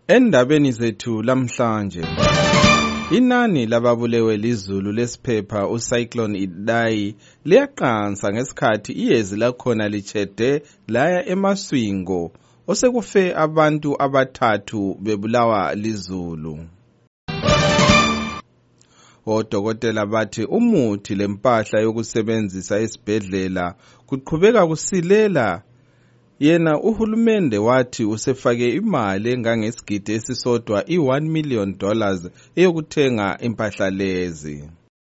Endabeni zethu lamhlanje, inani lababulewe lizulu lesiphepha uCyclone Idai liyaqansa ngesikhathi iyezi lakhona litshede laya eMaswingo osekufe abantu abathathu bebulawa lizulu. Odokotela bathi umuthi lempahla yokusebenzisa esibhedlela kuqhubeka kusilela. Yena uhulumende wathi usefake imali engangesigidi esisodwa $1 million eyokuthenga impahla lezi.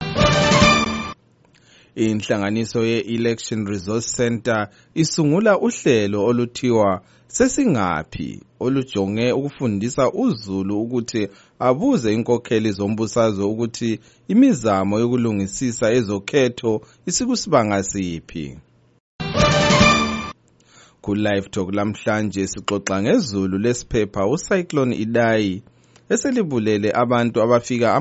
Inhlanganiso ye-Election Resource Center isungula uhlelo oluthiwa Sesingaphi olujonge ukufundisa uZulu ukuthi abuze inkokheli zombusazwe ukuthi imizamo yokulungisisa ezokhetho isikusibanga siphi. Ku-Live Talk lamhlanje sixoxa ngezulu lesiphepha uCyclone Idai eselibulele abantu abafika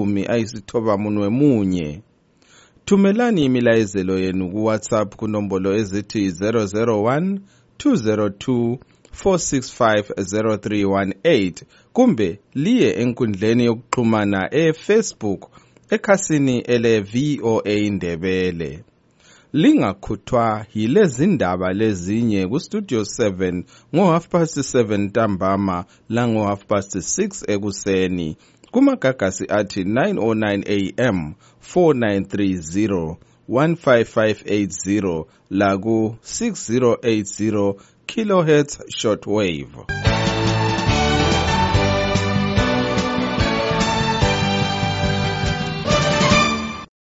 91. Thumelani imilayezelo yenu ku-WhatsApp kunombolo ezithi 001 202 465 0318 kumbe liye enkundleni yokuxhumana eFacebook ekhasini ele-VOA Indebele. Lingakhuthwa yilezi ndaba lezinye ku-Studio 7 ngo-7:30 ntambama lango-6:30 ekuseni kumagagasi athi 909 AM 4930 15580 laku 6080 kHz shortwave.